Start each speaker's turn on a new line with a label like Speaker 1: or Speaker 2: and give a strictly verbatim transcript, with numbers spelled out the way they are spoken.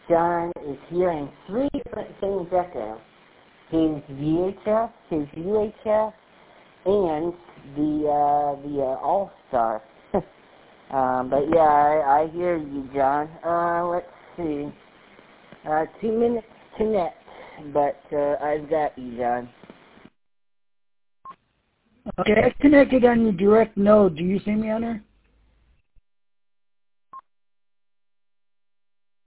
Speaker 1: John is hearing three different things echo. His V H S, his U H F, and the uh, the uh, All-Star. um, but yeah, I, I hear you, John. Uh, let's see. Uh, two minutes to net, but uh, I've got you, John.
Speaker 2: Okay, I connected on your direct node. Do you see me on there?